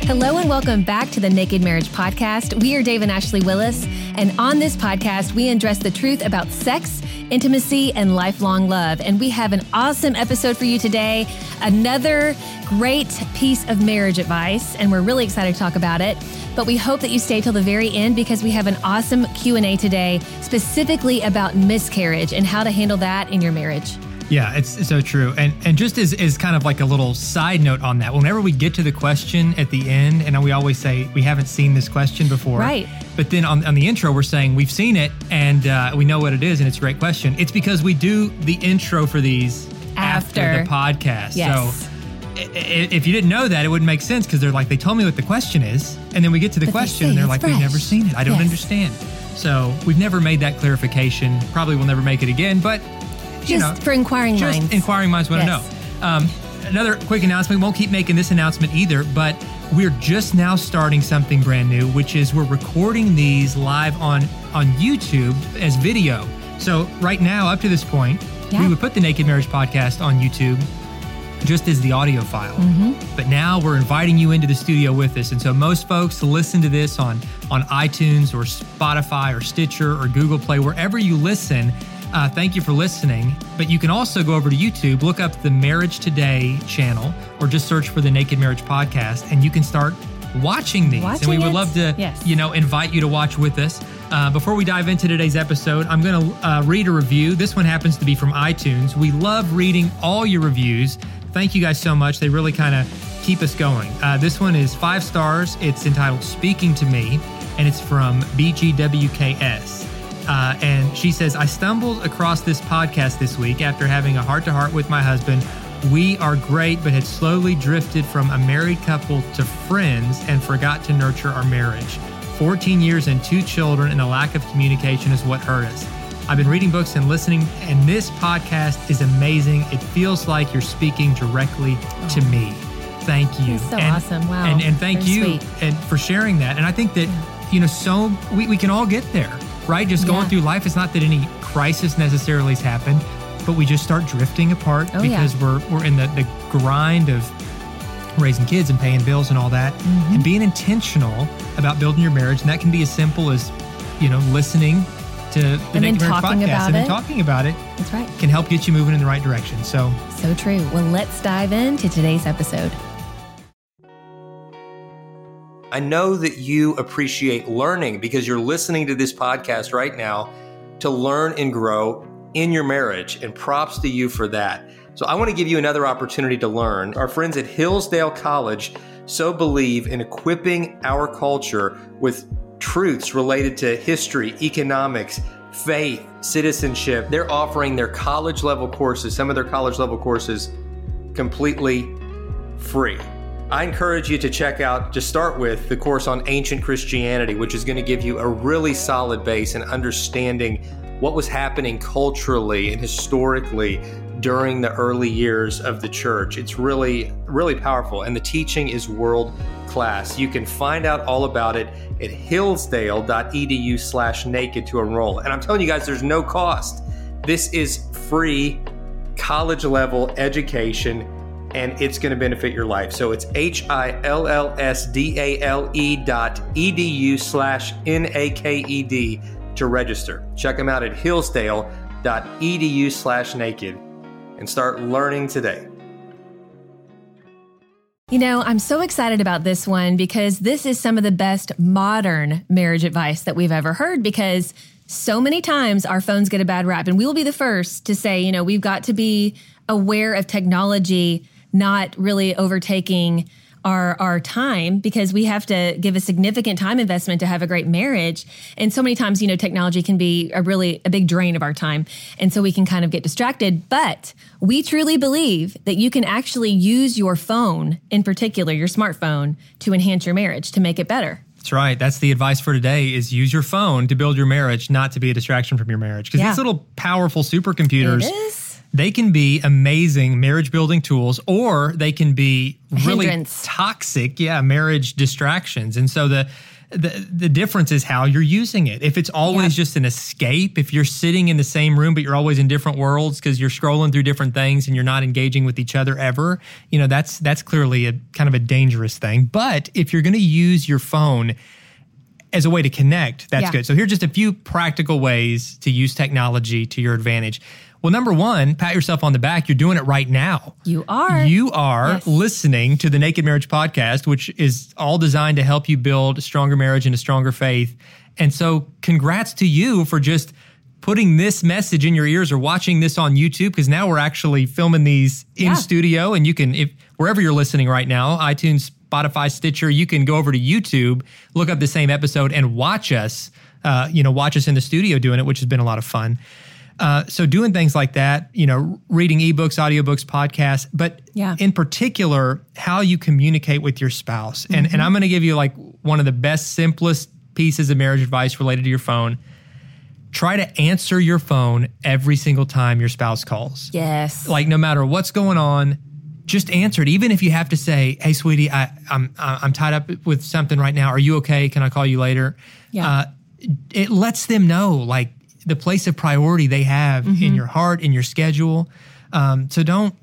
Hello and welcome back to the Naked Marriage Podcast. We are Dave and Ashley Willis, and on this podcast, we address the truth about sex, intimacy, and lifelong love. And we have an awesome episode for you today, another great piece of marriage advice, and we're really excited to talk about it. But we hope that you stay till the very end because we have an awesome Q&A today, specifically about miscarriage and how to handle that in your marriage. Yeah, it's so true. And just as kind of like a little side note on that, whenever we get to the question at the end, and we always say we haven't seen this question before. Right. But then on the intro, we're saying we've seen it and we know what it is and it's a great question. It's because we do the intro for these after the podcast. Yes. So if you didn't know that, it wouldn't make sense because they're like, they told me what the question is. And then we get to the question and they're like, we've never seen it. I don't understand. So we've never made that clarification. Probably will never make it again, but for inquiring minds. Just inquiring minds want to know. Another quick announcement. We won't keep making this announcement either, but we're just now starting something brand new, which is we're recording these live on YouTube as video. So right now, up to this point, we would put the Naked Marriage Podcast on YouTube just as the audio file. Mm-hmm. But now we're inviting you into the studio with us. And so most folks listen to this on iTunes or Spotify or Stitcher or Google Play, wherever you listen. Thank you for listening, but you can also go over to YouTube, look up the Marriage Today channel, or just search for the Naked Marriage Podcast, and you can start watching these. And we would love to, invite you to watch with us. Before we dive into today's episode, I'm going to read a review. This one happens to be from iTunes. We love reading all your reviews. Thank you guys so much. They really kind of keep us going. This one is 5 stars. It's entitled Speaking to Me, and it's from BGWKS. And she says, I stumbled across this podcast this week after having a heart-to-heart with my husband. We are great, but had slowly drifted from a married couple to friends and forgot to nurture our marriage. 14 years and 2 children, and the lack of communication is what hurt us. I've been reading books and listening, and this podcast is amazing. It feels like you're speaking directly to me. Thank you. That's so awesome. Wow. And thank Very you sweet. and for sharing that. And I think that, we can all get there. Right? Just going through life. It's not that any crisis necessarily has happened, but we just start drifting apart because we're in the grind of raising kids and paying bills and all that, and being intentional about building your marriage. And that can be as simple as, listening to the Naked Marriage Podcast and then talking about it. That's right. Can help get you moving in the right direction. So true. Well, let's dive into today's episode. I know that you appreciate learning because you're listening to this podcast right now to learn and grow in your marriage, and props to you for that. So I want to give you another opportunity to learn. Our friends at Hillsdale College so believe in equipping our culture with truths related to history, economics, faith, citizenship. They're offering their college level courses, some of their college level courses, completely free. I encourage you to check out, to start with, the course on ancient Christianity, which is going to give you a really solid base in understanding what was happening culturally and historically during the early years of the church. It's really, really powerful, and the teaching is world class. You can find out all about it at hillsdale.edu/naked to enroll. And I'm telling you guys, there's no cost. This is free college level education, and it's going to benefit your life. So it's hillsdale.edu/naked to register. Check them out at hillsdale.edu/naked and start learning today. I'm so excited about this one because this is some of the best modern marriage advice that we've ever heard, because so many times our phones get a bad rap, and we will be the first to say, we've got to be aware of technology not really overtaking our time, because we have to give a significant time investment to have a great marriage. And so many times, technology can be a big drain of our time. And so we can kind of get distracted. But we truly believe that you can actually use your phone, in particular, your smartphone, to enhance your marriage, to make it better. That's right. That's the advice for today, is use your phone to build your marriage, not to be a distraction from your marriage. Because these little powerful supercomputers, they can be amazing marriage building tools, or they can be really toxic, marriage distractions. And so The difference is how you're using it. If it's always just an escape, if you're sitting in the same room, but you're always in different worlds because you're scrolling through different things and you're not engaging with each other ever, that's clearly a kind of a dangerous thing. But if you're going to use your phone as a way to connect, that's good. So here's just a few practical ways to use technology to your advantage. Well, number one, pat yourself on the back. You're doing it right now. You are. You are listening to the Naked Marriage Podcast, which is all designed to help you build a stronger marriage and a stronger faith. And so congrats to you for just putting this message in your ears or watching this on YouTube, because now we're actually filming these in studio. And you can, if wherever you're listening right now, iTunes, Spotify, Stitcher, you can go over to YouTube, look up the same episode and watch us, watch us in the studio doing it, which has been a lot of fun. So doing things like that, reading ebooks, audiobooks, podcasts, but in particular, how you communicate with your spouse. And I'm going to give you like one of the best, simplest pieces of marriage advice related to your phone. Try to answer your phone every single time your spouse calls. Yes. Like no matter what's going on, just answer it. Even if you have to say, "Hey, sweetie, I'm tied up with something right now. Are you okay? Can I call you later?" Yeah. It lets them know like the place of priority they have in your heart, in your schedule. So don't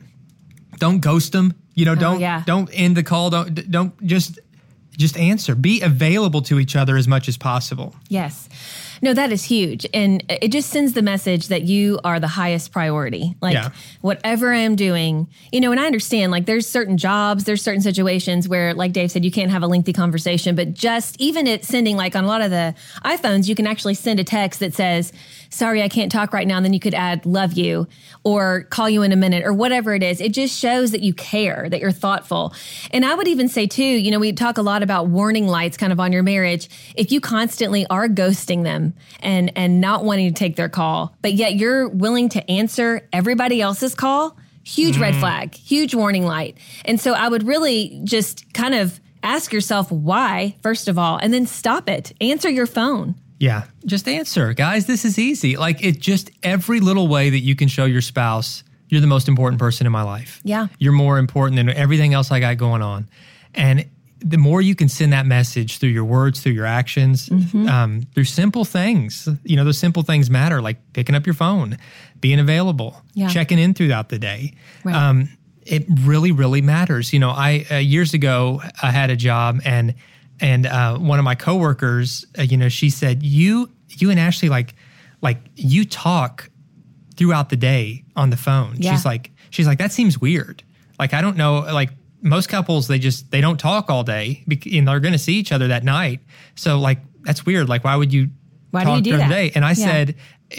ghost them. Don't end the call. Don't just answer. Be available to each other as much as possible. Yes. No, that is huge. And it just sends the message that you are the highest priority. Like whatever I'm doing, and I understand like there's certain jobs, there's certain situations where, like Dave said, you can't have a lengthy conversation, but just even it sending, like on a lot of the iPhones, you can actually send a text that says, "Sorry, I can't talk right now." And then you could add "love you" or "call you in a minute" or whatever it is. It just shows that you care, that you're thoughtful. And I would even say too, we talk a lot about warning lights kind of on your marriage. If you constantly are ghosting them and not wanting to take their call, but yet you're willing to answer everybody else's call, huge red flag, huge warning light. And so I would really just kind of ask yourself why, first of all, and then stop it. Answer your phone. Yeah, just answer. Guys, this is easy. Like every little way that you can show your spouse, you're the most important person in my life. Yeah. You're more important than everything else I got going on. And the more you can send that message through your words, through your actions, through simple things, those simple things matter, like picking up your phone, being available, checking in throughout the day. Right. It really, really matters. Years ago, I had a job and one of my coworkers, she said, you and Ashley, like you talk throughout the day on the phone. Yeah. She's like, that seems weird. Like, I don't know, like most couples, they don't talk all day and they're going to see each other that night. So like, that's weird. Like, why would you talk during the day? And I said,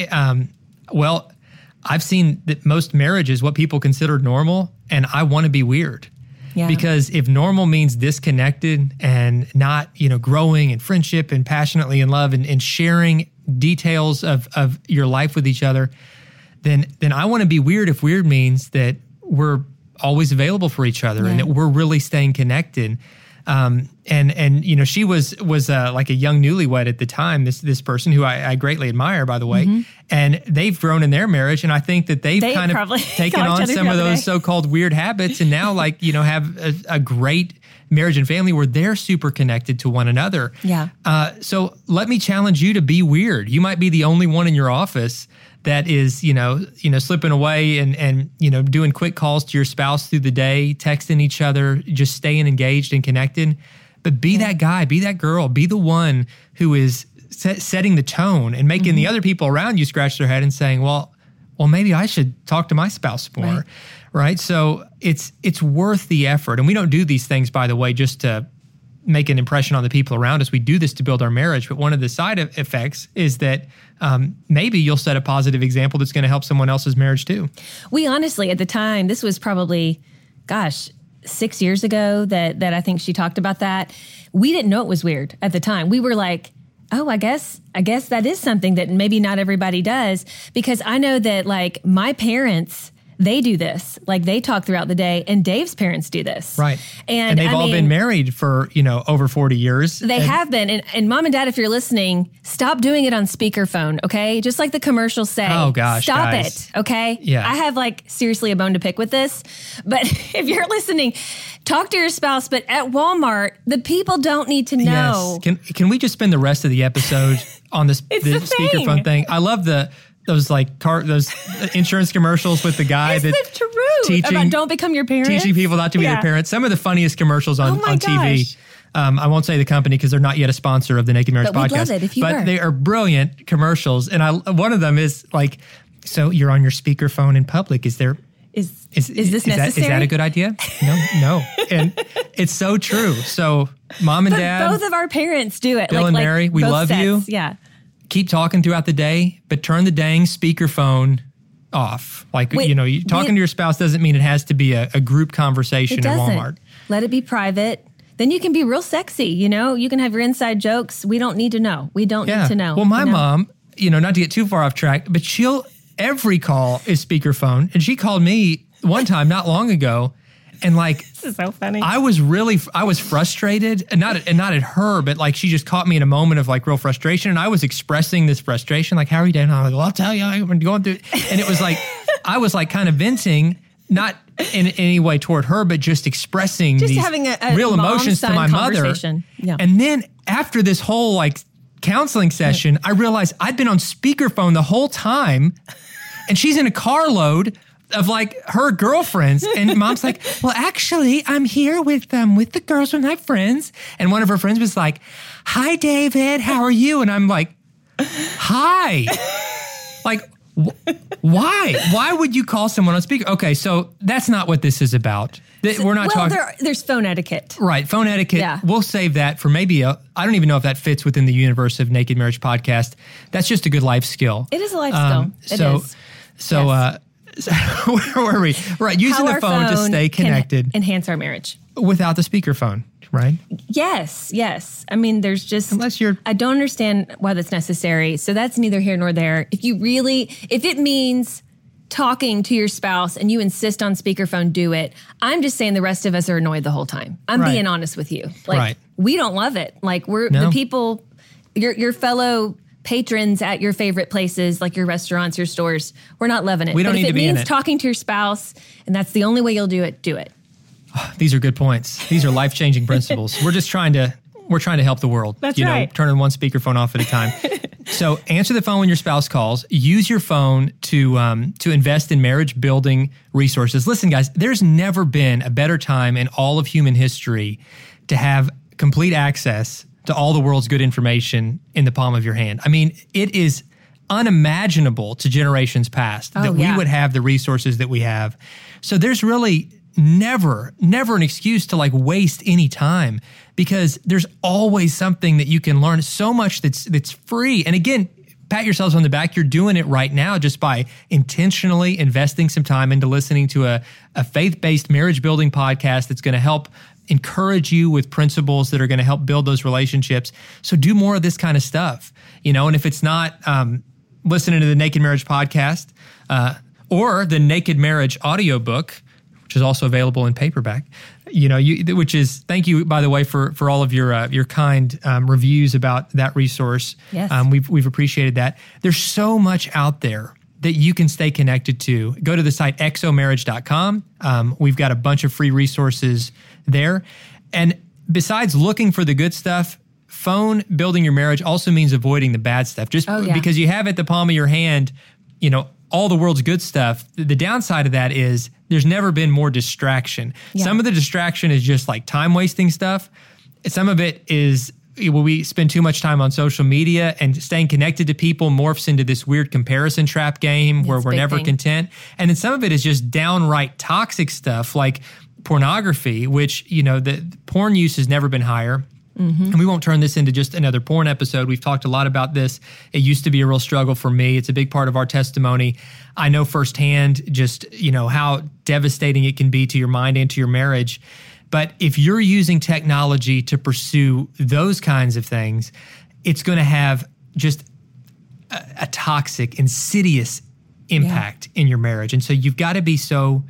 well, I've seen that most marriages, what people consider normal, and I want to be weird. Yeah. Because if normal means disconnected and not, growing in friendship and passionately in love and sharing details of your life with each other, then I want to be weird if weird means that we're always available for each other and that we're really staying connected. And she was like a young newlywed at the time, this person who I greatly admire, by the way, and they've grown in their marriage. And I think that they've kind of taken on some of those so-called weird habits and now have a great marriage and family where they're super connected to one another. Yeah. So let me challenge you to be weird. You might be the only one in your office that is, slipping away and doing quick calls to your spouse through the day, texting each other, just staying engaged and connected. But be that guy, be that girl, be the one who is setting the tone and making the other people around you scratch their head and saying, well, maybe I should talk to my spouse more, right? So it's worth the effort. And we don't do these things, by the way, just to make an impression on the people around us. We do this to build our marriage. But one of the side effects is that maybe you'll set a positive example that's going to help someone else's marriage too. We honestly, at the time, this was probably, 6 years ago that I think she talked about that. We didn't know it was weird at the time. We were like, oh, I guess that is something that maybe not everybody does. Because I know that like my parents, they do this. Like they talk throughout the day, and Dave's parents do this. Right. And they've all been married for, over 40 years. They have been. And mom and dad, if you're listening, stop doing it on speakerphone, okay? Just like the commercials say. Oh gosh, stop guys. it, okay? Yeah. I have seriously a bone to pick with this. But if you're listening, talk to your spouse, but at Walmart, the people don't need to know. Yes. Can we just spend the rest of the episode on the speakerphone thing? I love those insurance commercials with the guy It's that's the truth about don't become your parents. Teaching people not to be their parents. Some of the funniest commercials on TV. I won't say the company because they're not yet a sponsor of the Naked Marriage Podcast. We'd love it if you were. They are brilliant commercials. And one of them is like, so you're on your speakerphone in public. Is this necessary? Is that a good idea? No. And it's so true. So mom and dad. Both of our parents do it. Bill and Mary, we love you. Yeah. Keep talking throughout the day, but turn the dang speakerphone off. Talking to your spouse doesn't mean it has to be a group conversation at Walmart. Let it be private. Then you can be real sexy. You can have your inside jokes. We don't need to know. We don't need to know. Well, my mom, not to get too far off track, but every call is speakerphone. And she called me one time not long ago. And this is so funny. I was frustrated, and not at her, but she just caught me in a moment of real frustration. And I was expressing this frustration, how are you doing? I'm I'll tell you, I'm going through it. And it was I was kind of venting, not in any way toward her, but just expressing these having a real emotions to my mother. Yeah. And then after this whole counseling session, I realized I'd been on speakerphone the whole time, and she's in a carload of her girlfriends, and mom's like, well, actually, I'm here with the girls with my friends, and one of her friends was like, hi, David, how are you? And I'm like, hi. Why would you call someone on speaker? Okay, so that's not what this is about. We're not talking. There's phone etiquette. Right, phone etiquette. Yeah. We'll save that for maybe I don't even know if that fits within the universe of Naked Marriage Podcast. That's just a good life skill. It is a life skill. It is. So, yes. Where were we? Right, using the phone to stay connected. Can enhance our marriage. Without the speakerphone, right? Yes. I mean, there's just... I don't understand why that's necessary. So that's neither here nor there. If it means talking to your spouse and you insist on speakerphone, do it. I'm just saying the rest of us are annoyed the whole time. I'm being honest with you. We don't love it. The people, your fellow patrons at your favorite places, like your restaurants, your stores, we're not loving it. We don't need to be in it. If it means talking to your spouse and that's the only way you'll do it, do it. These are good points. These are life-changing principles. We're trying to help the world. That's right. Turning one speakerphone off at a time. So answer the phone when your spouse calls. Use your phone to invest in marriage-building resources. Listen, guys, there's never been a better time in all of human history to have complete access to all the world's good information in the palm of your hand. I mean, it is unimaginable to generations past that we would have the resources that we have. So there's really never an excuse to waste any time, because there's always something that you can learn, so much that's free. And again, pat yourselves on the back. You're doing it right now just by intentionally investing some time into listening to a faith-based marriage building podcast that's going to help encourage you with principles that are going to help build those relationships. So do more of this kind of stuff, and if it's not listening to the Naked Marriage Podcast or the Naked Marriage audiobook, which is also available in paperback, thank you, by the way, for all of your kind reviews about that resource. Yes. We've appreciated that. There's so much out there that you can stay connected to. Go to the site xomarriage.com. We've got a bunch of free resources there. And besides looking for the good stuff, phone building your marriage also means avoiding the bad stuff. Because you have at the palm of your hand, all the world's good stuff. The downside of that is there's never been more distraction. Yeah. Some of the distraction is just time wasting stuff. Some of it is we spend too much time on social media, and staying connected to people morphs into this weird comparison trap game where we're never content. And then some of it is just downright toxic stuff like pornography, which, the porn use has never been higher. Mm-hmm. And we won't turn this into just another porn episode. We've talked a lot about this. It used to be a real struggle for me. It's a big part of our testimony. I know firsthand just, how devastating it can be to your mind and to your marriage. But if you're using technology to pursue those kinds of things, it's going to have just a toxic, insidious impact in your marriage. And so you've got to be so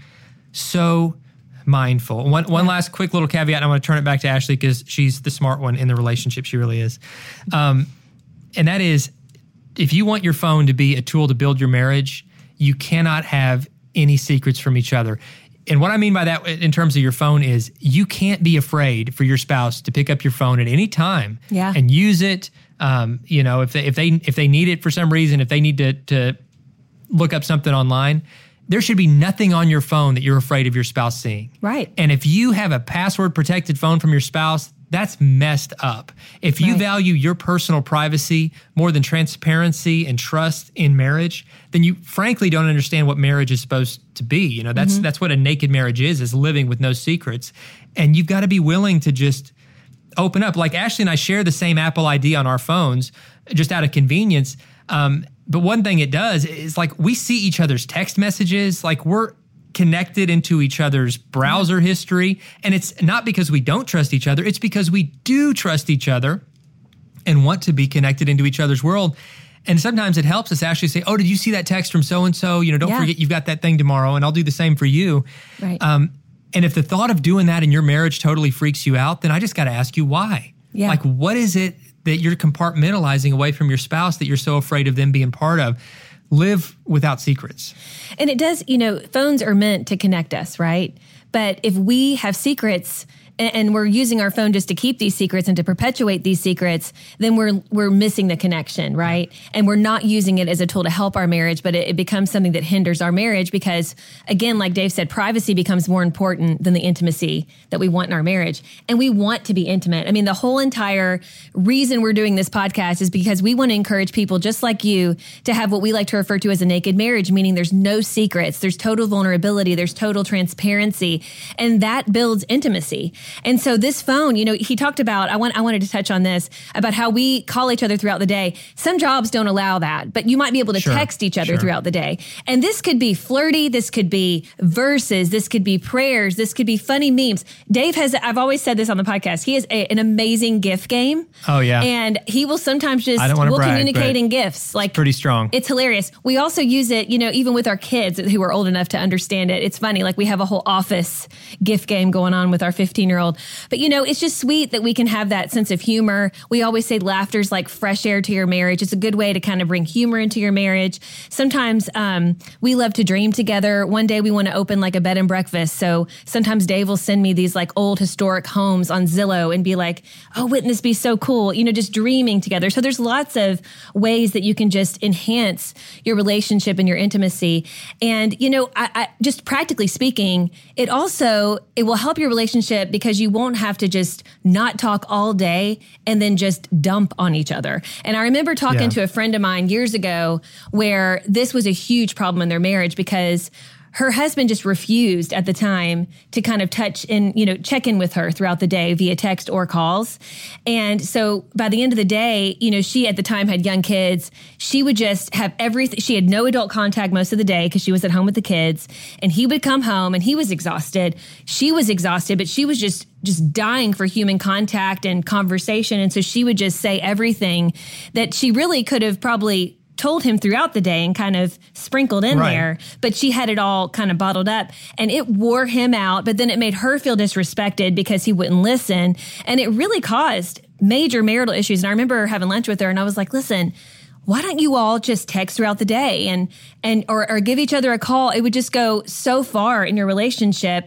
mindful. One last quick little caveat, and I want to turn it back to Ashley because she's the smart one in the relationship. She really is. And that is, if you want your phone to be a tool to build your marriage, you cannot have any secrets from each other. And what I mean by that in terms of your phone is you can't be afraid for your spouse to pick up your phone at any time and use it. If they need it for some reason, if they need to look up something online, there should be nothing on your phone that you're afraid of your spouse seeing. Right. And if you have a password protected phone from your spouse, that's messed up. If you value your personal privacy more than transparency and trust in marriage, then you frankly don't understand what marriage is supposed to be. That's what a naked marriage is living with no secrets. And you've got to be willing to just open up. Like Ashley and I share the same Apple ID on our phones just out of convenience. But one thing it does is like we see each other's text messages, like we're connected into each other's browser history. And it's not because we don't trust each other. It's because we do trust each other and want to be connected into each other's world. And sometimes it helps us actually say, oh, did you see that text from so-and-so? Don't forget you've got that thing tomorrow, and I'll do the same for you. Right. And if the thought of doing that in your marriage totally freaks you out, then I just got to ask you why. Yeah. Like, what is it that you're compartmentalizing away from your spouse that you're so afraid of them being part of? Live without secrets. And it does, phones are meant to connect us, right? But if we have secrets and we're using our phone just to keep these secrets and to perpetuate these secrets, then we're missing the connection, right? And we're not using it as a tool to help our marriage, but it becomes something that hinders our marriage because, again, like Dave said, privacy becomes more important than the intimacy that we want in our marriage. And we want to be intimate. I mean, the whole entire reason we're doing this podcast is because we want to encourage people just like you to have what we like to refer to as a naked marriage, meaning there's no secrets, there's total vulnerability, there's total transparency, and that builds intimacy. And so this phone, he talked about, I wanted to touch on this, about how we call each other throughout the day. Some jobs don't allow that, but you might be able to text each other throughout the day. And this could be flirty, this could be verses, this could be prayers, this could be funny memes. Dave I've always said this on the podcast, he has an amazing GIF game. Oh, yeah. And he will sometimes communicate in GIFs. Like, it's pretty strong. It's hilarious. We also use it, even with our kids who are old enough to understand it. It's funny, like we have a whole Office GIF game going on with our 15-year-old. But, it's just sweet that we can have that sense of humor. We always say laughter's like fresh air to your marriage. It's a good way to kind of bring humor into your marriage. Sometimes we love to dream together. One day we want to open like a bed and breakfast. So sometimes Dave will send me these like old historic homes on Zillow and be like, oh, wouldn't this be so cool? Just dreaming together. So there's lots of ways that you can just enhance your relationship and your intimacy. And, I just practically speaking, it will help your relationship because you won't have to just not talk all day and then just dump on each other. And I remember talking to a friend of mine years ago where this was a huge problem in their marriage because her husband just refused at the time to kind of touch and, check in with her throughout the day via text or calls. And so by the end of the day, she at the time had young kids. She would just have everything. She had no adult contact most of the day because she was at home with the kids. And he would come home and he was exhausted. She was exhausted, but she was just dying for human contact and conversation. And so she would just say everything that she really could have probably told him throughout the day and kind of sprinkled in there, but she had it all kind of bottled up and it wore him out. But then it made her feel disrespected because he wouldn't listen. And it really caused major marital issues. And I remember having lunch with her and I was like, listen, why don't you all just text throughout the day or give each other a call? It would just go so far in your relationship.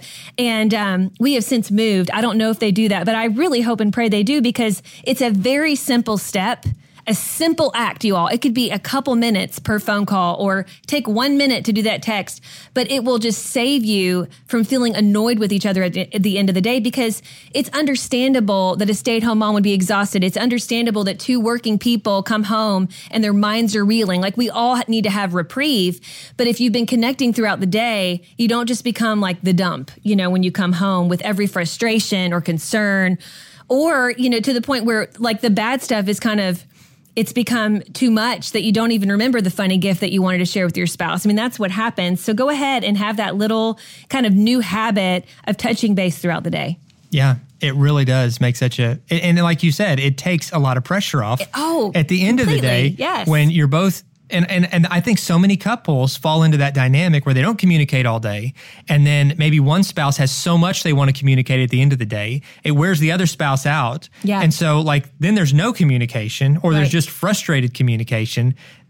And we have since moved. I don't know if they do that, but I really hope and pray they do because it's a very simple step. A simple act, you all. It could be a couple minutes per phone call or take 1 minute to do that text, but it will just save you from feeling annoyed with each other at the end of the day because it's understandable that a stay-at-home mom would be exhausted. It's understandable that two working people come home and their minds are reeling. Like we all need to have reprieve, but if you've been connecting throughout the day, you don't just become like the dump, when you come home with every frustration or concern or, to the point where like the bad stuff is kind of, it's become too much that you don't even remember the funny gift that you wanted to share with your spouse. I mean, that's what happens. So go ahead and have that little kind of new habit of touching base throughout the day. Yeah, it really does make and like you said, it takes a lot of pressure off. At the end of the day, when you're both, and I think so many couples fall into that dynamic where they don't communicate all day. And then maybe one spouse has so much they want to communicate at the end of the day, it wears the other spouse out. Yeah. And so then there's no communication or there's just frustrated communication.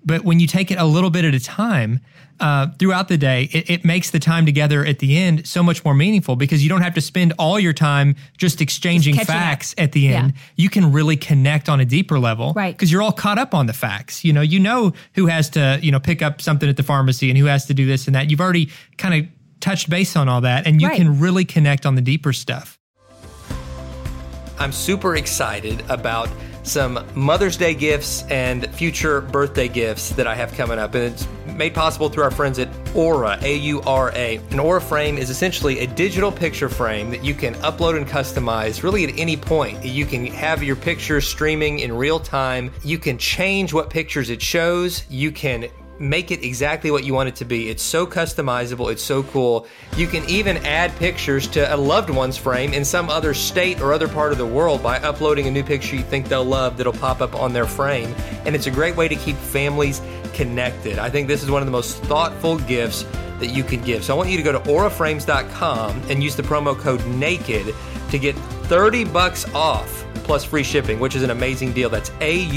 But when you take it a little bit at a time throughout the day, it makes the time together at the end so much more meaningful because you don't have to spend all your time just exchanging facts at the end. Yeah. You can really connect on a deeper level, right? Because you're all caught up on the facts. You know who has to pick up something at the pharmacy and who has to do this and that. You've already kind of touched base on all that, and you can really connect on the deeper stuff. I'm super excited about some Mother's Day gifts and future birthday gifts that I have coming up. And it's made possible through our friends at Aura, A-U-R-A. An Aura frame is essentially a digital picture frame that you can upload and customize really at any point. You can have your pictures streaming in real time. You can change what pictures it shows. You can make it exactly what you want it to be. It's so customizable. It's so cool. You can even add pictures to a loved one's frame in some other state or other part of the world by uploading a new picture you think they'll love that'll pop up on their frame. And it's a great way to keep families connected. I think this is one of the most thoughtful gifts that you can give. So I want you to go to auraframes.com and use the promo code NAKED to get $30 off plus free shipping, which is an amazing deal. That's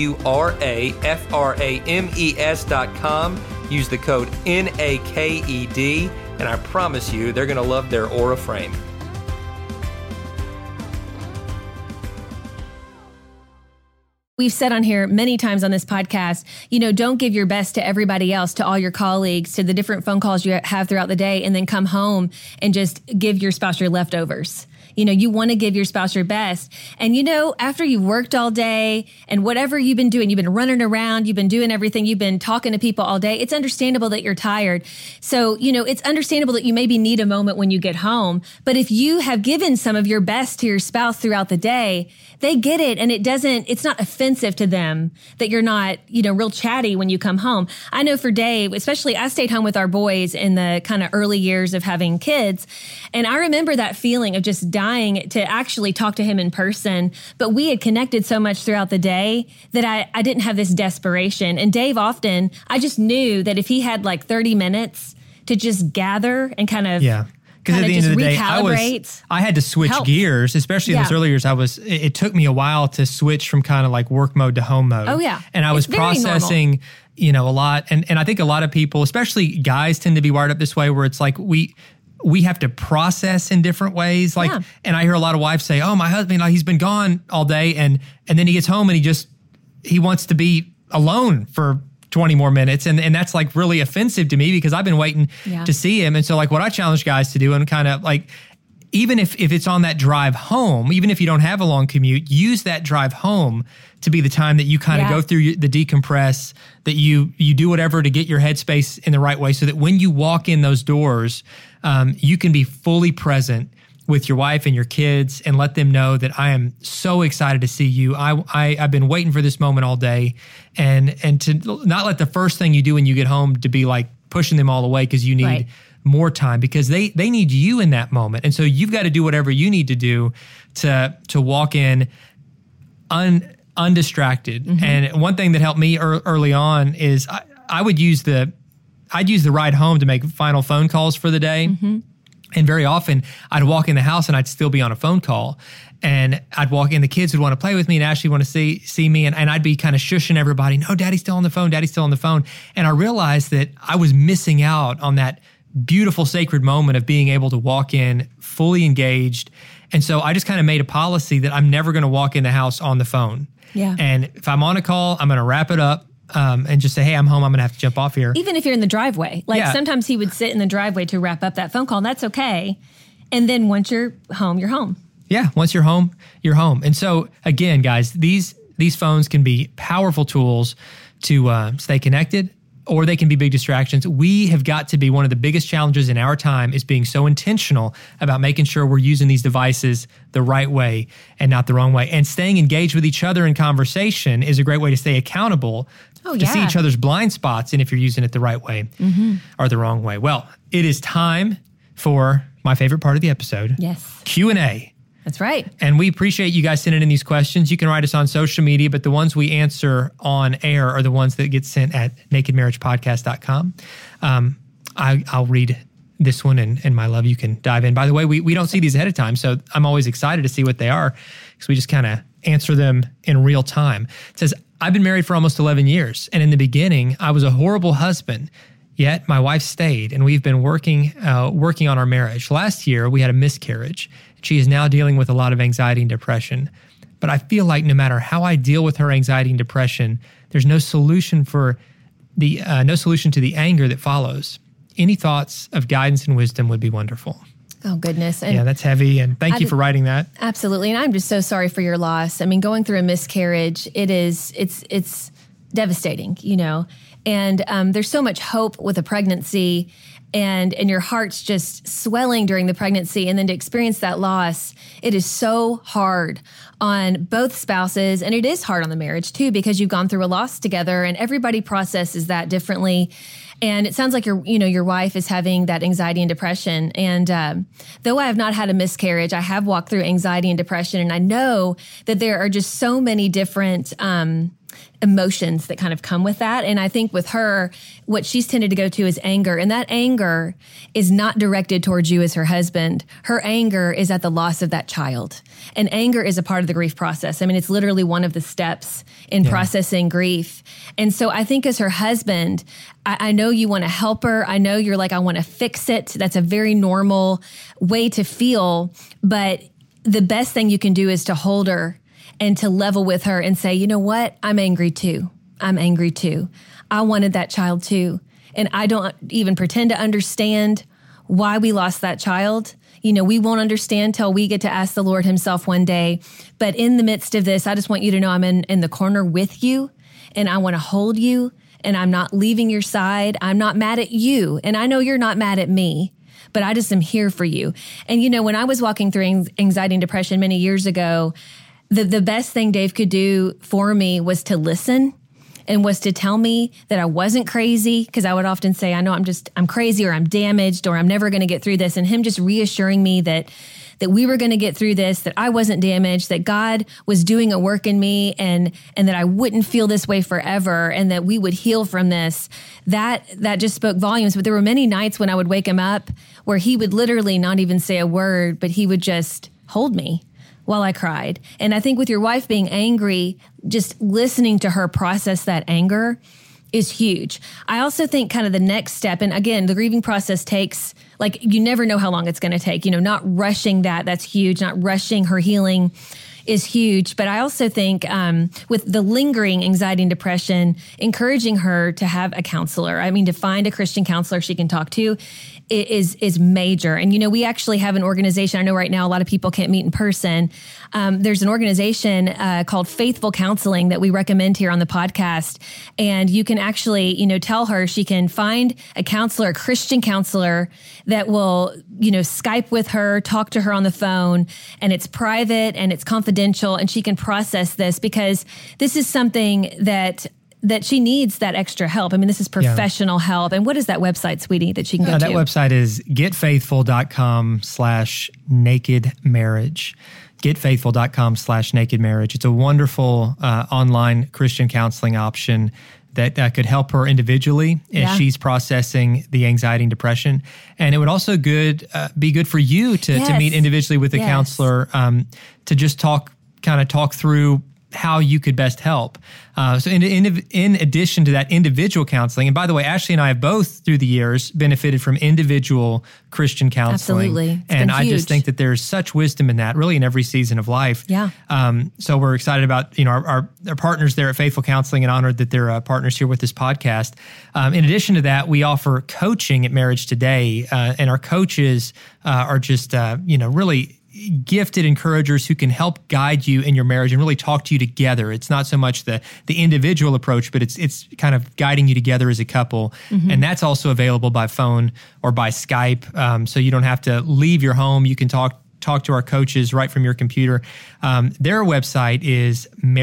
auraframes.com. Use the code NAKED, and I promise you they're going to love their Aura frame. We've said on here many times on this podcast, don't give your best to everybody else, to all your colleagues, to the different phone calls you have throughout the day, and then come home and just give your spouse your leftovers. You want to give your spouse your best. And, after you've worked all day and whatever you've been doing, you've been running around, you've been doing everything, you've been talking to people all day, it's understandable that you're tired. So, it's understandable that you maybe need a moment when you get home. But if you have given some of your best to your spouse throughout the day, they get it. And it's not offensive to them that you're not, real chatty when you come home. I know for Dave, especially I stayed home with our boys in the kind of early years of having kids. And I remember that feeling of just dying to actually talk to him in person. But we had connected so much throughout the day that I didn't have this desperation. And Dave often, I just knew that if he had like 30 minutes to just gather and kind of because at the end of the day, I had to switch gears, especially in those early years. It took me a while to switch from kind of like work mode to home mode. Oh yeah. And I was processing, a lot. And I think a lot of people, especially guys, tend to be wired up this way where it's like we have to process in different ways. And I hear a lot of wives say, oh, my husband, he's been gone all day. And then he gets home and he wants to be alone for 20 more minutes. And that's like really offensive to me because I've been waiting to see him. And so like what I challenge guys to do and kind of like, even if it's on that drive home, even if you don't have a long commute, use that drive home to be the time that you kind of go through the decompress, that you do whatever to get your headspace in the right way so that when you walk in those doors, you can be fully present with your wife and your kids and let them know that I am so excited to see you. I've been waiting for this moment all day and to not let the first thing you do when you get home to be like pushing them all away because you need more time because they need you in that moment. And so you've got to do whatever you need to do to walk in undistracted. Mm-hmm. And one thing that helped me early on is I'd use the ride home to make final phone calls for the day. Mm-hmm. And very often I'd walk in the house and I'd still be on a phone call and I'd walk in, the kids would want to play with me and Ashley want to see me. And I'd be kind of shushing everybody. No, Daddy's still on the phone. Daddy's still on the phone. And I realized that I was missing out on that beautiful sacred moment of being able to walk in fully engaged. And so I just kind of made a policy that I'm never going to walk in the house on the phone. Yeah. And if I'm on a call, I'm going to wrap it up. And just say, hey, I'm home. I'm going to have to jump off here. Even if you're in the driveway. Sometimes he would sit in the driveway to wrap up that phone call, and that's okay. And then once you're home, you're home. Yeah, once you're home, you're home. And so, again, guys, these phones can be powerful tools to stay connected, or they can be big distractions. We have got to be one of the biggest challenges in our time is being so intentional about making sure we're using these devices the right way and not the wrong way. And staying engaged with each other in conversation is a great way to stay accountable to see each other's blind spots and if you're using it the right way or the wrong way. Well, it is time for my favorite part of the episode. Yes. Q&A. That's right. And we appreciate you guys sending in these questions. You can write us on social media, but the ones we answer on air are the ones that get sent at nakedmarriagepodcast.com. I'll read this one, and my love, you can dive in. By the way, we don't see these ahead of time, so I'm always excited to see what they are because we just kind of answer them in real time. It says, I've been married for almost 11 years, and in the beginning, I was a horrible husband. Yet my wife stayed, and we've been working on our marriage. Last year, we had a miscarriage. She is now dealing with a lot of anxiety and depression. But I feel like no matter how I deal with her anxiety and depression, there's no solution to the anger that follows. Any thoughts of guidance and wisdom would be wonderful. Oh, goodness. And yeah, that's heavy. And thank you for writing that. Absolutely. And I'm just so sorry for your loss. I mean, going through a miscarriage, it's devastating, and there's so much hope with a pregnancy, and your heart's just swelling during the pregnancy. And then to experience that loss, it is so hard on both spouses. And it is hard on the marriage too, because you've gone through a loss together, and everybody processes that differently. And it sounds like your wife is having that anxiety and depression. And though I have not had a miscarriage, I have walked through anxiety and depression. And I know that there are just so many different emotions that kind of come with that. And I think with her, what she's tended to go to is anger. And that anger is not directed towards you as her husband. Her anger is at the loss of that child. And anger is a part of the grief process. I mean, it's literally one of the steps in processing grief. And so I think as her husband, I know you want to help her. I know you're like, I want to fix it. That's a very normal way to feel. But the best thing you can do is to hold her and to level with her and say, you know what? I'm angry too. I wanted that child too. And I don't even pretend to understand why we lost that child. We won't understand till we get to ask the Lord himself one day. But in the midst of this, I just want you to know I'm in the corner with you, and I want to hold you, and I'm not leaving your side. I'm not mad at you. And I know you're not mad at me, but I just am here for you. And when I was walking through anxiety and depression many years ago, the best thing Dave could do for me was to listen, and was to tell me that I wasn't crazy, because I would often say, I know I'm crazy, or I'm damaged, or I'm never going to get through this. And him just reassuring me that we were going to get through this, that I wasn't damaged, that God was doing a work in me, and that I wouldn't feel this way forever, and that we would heal from this. That just spoke volumes. But there were many nights when I would wake him up where he would literally not even say a word, but he would just hold me while I cried. And I think with your wife being angry, just listening to her process that anger is huge. I also think kind of the next step, and again, the grieving process takes, you never know how long it's going to take, not rushing that's huge. Not rushing her healing is huge. But I also think with the lingering anxiety and depression, encouraging her to have a counselor, to find a Christian counselor she can talk to is major. And, we actually have an organization. I know right now a lot of people can't meet in person. There's an organization called Faithful Counseling that we recommend here on the podcast. And you can actually, tell her she can find a counselor, a Christian counselor that will, Skype with her, talk to her on the phone, and it's private and it's confidential, and she can process this, because this is something that she needs that extra help. This is professional help. And what is that website, sweetie, that she can go to? That website is getfaithful.com/nakedmarriage. Getfaithful.com/nakedmarriage. It's a wonderful online Christian counseling option that could help her individually as she's processing the anxiety and depression. And it would also be good for you to meet individually with a counselor, to just talk through how you could best help. So in addition to that individual counseling, and by the way, Ashley and I have both through the years benefited from individual Christian counseling. Absolutely. And I just think that there's such wisdom in that, really in every season of life. Yeah. So we're excited about, our partners there at Faithful Counseling, and honored that they're partners here with this podcast. In addition to that, we offer coaching at Marriage Today, and our coaches are just, really gifted encouragers who can help guide you in your marriage and really talk to you together. It's not so much the individual approach, but it's kind of guiding you together as a couple. Mm-hmm. And that's also available by phone or by Skype. So you don't have to leave your home. You can talk to our coaches right from your computer. Their website is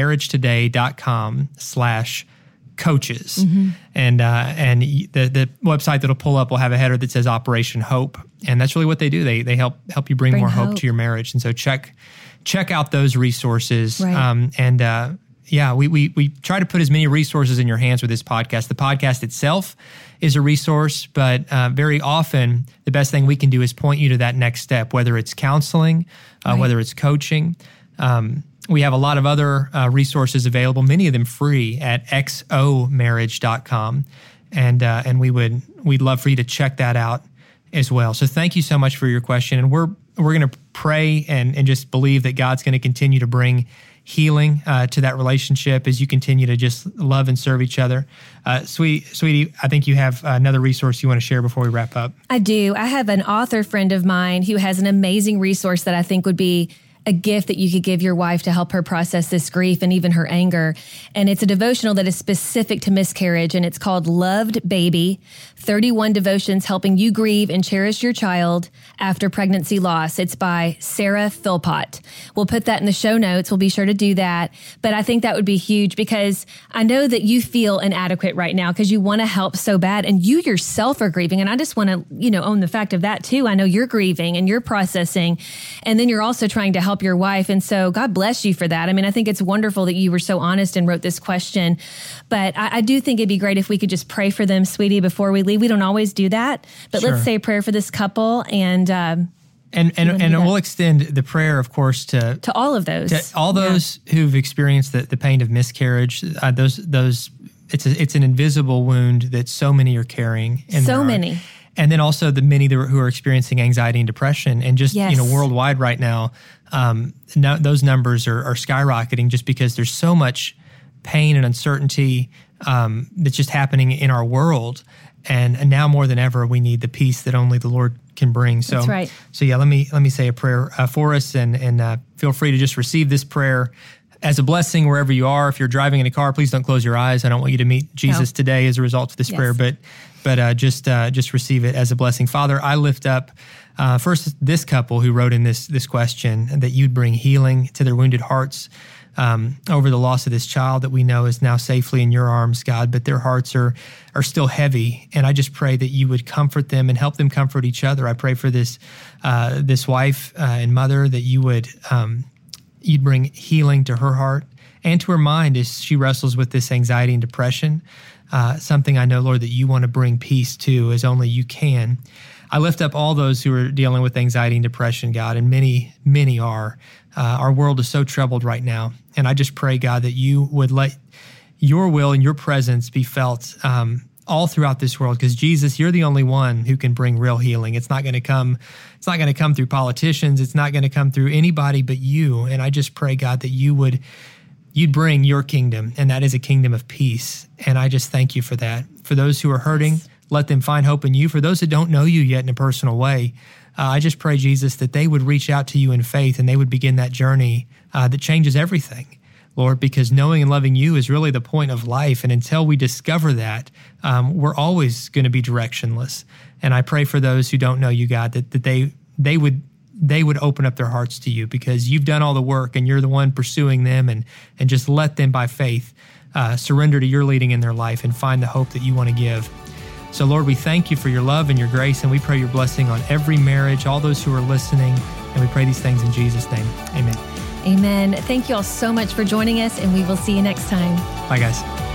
marriagetoday.com/coaches. Mm-hmm. And the website that'll pull up will have a header that says Operation Hope. And that's really what they do. They help you bring more hope to your marriage. And so check out those resources. Right. We try to put as many resources in your hands with this podcast. The podcast itself is a resource, but very often the best thing we can do is point you to that next step, whether it's counseling, whether it's coaching. We have a lot of other resources available, many of them free at xomarriage.com. And we'd love for you to check that out as well. So thank you so much for your question. And we're going to pray and just believe that God's going to continue to bring healing to that relationship as you continue to just love and serve each other. Sweetie, I think you have another resource you want to share before we wrap up. I do. I have an author friend of mine who has an amazing resource that I think would be a gift that you could give your wife to help her process this grief and even her anger. And it's a devotional that is specific to miscarriage, and it's called Loved Baby, 31 Devotions Helping You Grieve and Cherish Your Child After Pregnancy Loss. It's by Sarah Philpott. We'll put that in the show notes. We'll be sure to do that. But I think that would be huge because I know that you feel inadequate right now because you want to help so bad, and you yourself are grieving. And I just want to, own the fact of that too. I know you're grieving and you're processing, and then you're also trying to help your wife. And so God bless you for that. I mean, I think it's wonderful that you were so honest and wrote this question, but I do think it'd be great if we could just pray for them, sweetie, before we leave. We don't always do that, but Sure. Let's say a prayer for this couple and we'll extend the prayer, of course, to all of those, who've experienced the pain of miscarriage. It's an invisible wound that so many are carrying. So many. And then also the many who are experiencing anxiety and depression, and just worldwide right now, those numbers are skyrocketing just because there's so much pain and uncertainty that's just happening in our world. And now more than ever, we need the peace that only the Lord can bring. So, that's right. So yeah, let me say a prayer for us, and feel free to just receive this prayer as a blessing wherever you are. If you're driving in a car, please don't close your eyes. I don't want you to meet Jesus today as a result of this prayer, but just receive it as a blessing. Father, I lift up first this couple who wrote in this question, that you'd bring healing to their wounded hearts over the loss of this child that we know is now safely in your arms, God, but their hearts are still heavy. And I just pray that you would comfort them and help them comfort each other. I pray for this wife and mother, that you would you'd bring healing to her heart and to her mind as she wrestles with this anxiety and depression, something I know, Lord, that you want to bring peace to as only you can. I lift up all those who are dealing with anxiety and depression, God, and many, many are. Our world is so troubled right now. And I just pray, God, that you would let your will and your presence be felt all throughout this world, because Jesus, you're the only one who can bring real healing. It's not going to come through politicians. It's not going to come through anybody but you. And I just pray, God, that you'd bring your kingdom, and that is a kingdom of peace. And I just thank you for that. For those who are hurting, let them find hope in you. For those that don't know you yet in a personal way, I just pray, Jesus, that they would reach out to you in faith, and they would begin that journey that changes everything, Lord, because knowing and loving you is really the point of life. And until we discover that, we're always going to be directionless. And I pray for those who don't know you, God, that they would open up their hearts to you, because you've done all the work and you're the one pursuing them, and just let them by faith surrender to your leading in their life and find the hope that you want to give. So Lord, we thank you for your love and your grace, and we pray your blessing on every marriage, all those who are listening, and we pray these things in Jesus' name. Amen. Amen. Thank you all so much for joining us, and we will see you next time. Bye, guys.